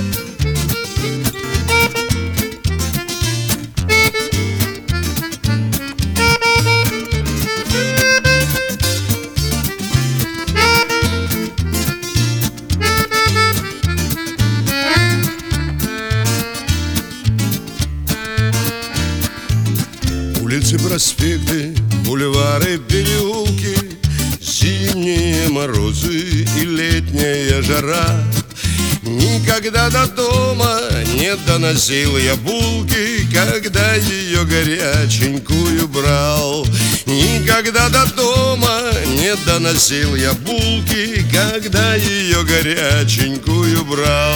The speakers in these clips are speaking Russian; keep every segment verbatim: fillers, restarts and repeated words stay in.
Улицы, проспекты, бульвары, переулки, зимние морозы и летняя жара. Никогда до дома не доносил я булки, когда ее горяченькую брал. Никогда до дома не доносил я булки, когда ее горяченькую брал.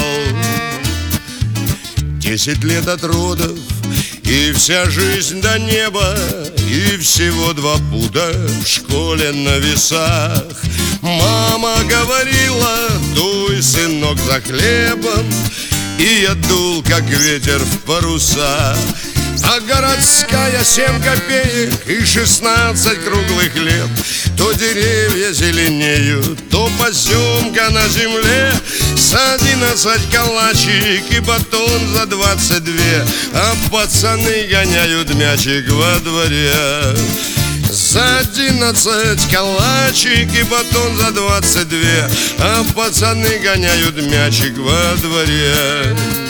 Десять лет от родов и вся жизнь до неба, и всего два пуда в школе на весах. Мама говорила: дуй, сынок, за хлебом, и я дул, как ветер в паруса. А городская семь копеек и шестнадцать круглых лет. То деревья зеленеют, то поземка на земле. С одиннадцать калачик и батон за двадцать две, а пацаны гоняют мячик во дворе. За одиннадцать калачик и батон за двадцать две, а пацаны гоняют мячик во дворе.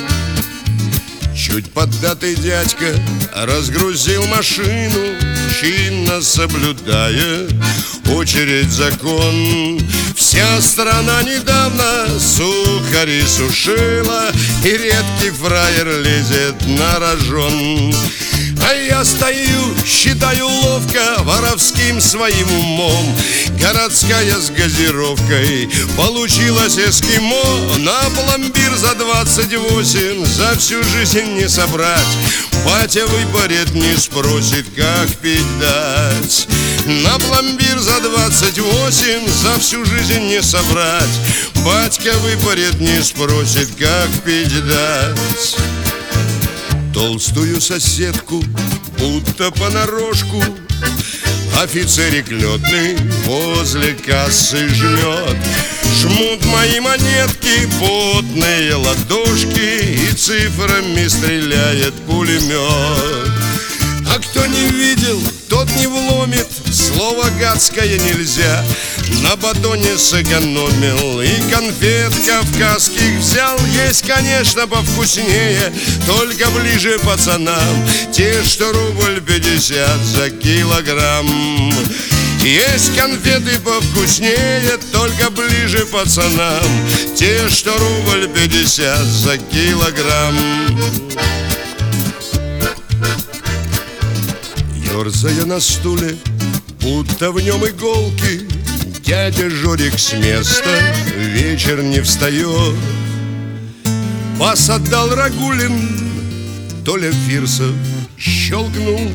Чуть поддатый дядька разгрузил машину, чинно соблюдая очередь закон. Вся страна недавно сухари сушила, и редкий фраер лезет на рожон. А я стою, считаю ловко, воровским своим умом. Городская с газировкой получилась эскимо. На пломбир за двадцать восемь за всю жизнь не собрать. Батя выпарит, не спросит, как пить дать. На пломбир за двадцать восемь за всю жизнь не собрать. Батька выпарит, не спросит, как пить дать. Толстую соседку, будто понарошку, офицерик летный возле кассы жмет. Жмут мои монетки, потные ладошки, и цифрами стреляет пулемет. А кто не видел, тот не вломит, слово гадское нельзя. На батоне сэкономил и конфет кавказских взял. Есть, конечно, повкуснее, только ближе пацанам, те, что рубль пятьдесят за килограмм. Есть конфеты повкуснее, только ближе пацанам, те, что рубль пятьдесят за килограмм. Ёрзая на стуле, будто в нем иголки, дядя Жорик с места вечер не встает. Пас отдал Рагулин, Толя Фирсов щелкнул,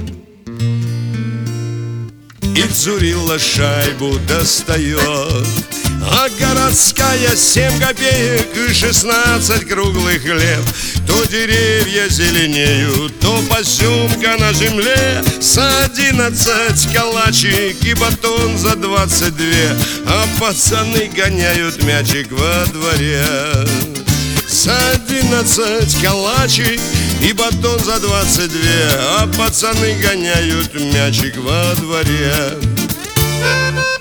и Цурилла шайбу достает. А городская семь копеек и шестнадцать круглых лет. То деревья зеленеют, то поземка на земле. С одиннадцать калачик и батон за двадцать две, а пацаны гоняют мячик во дворе. С одиннадцать калачик и батон за двадцать две, а пацаны гоняют мячик во дворе.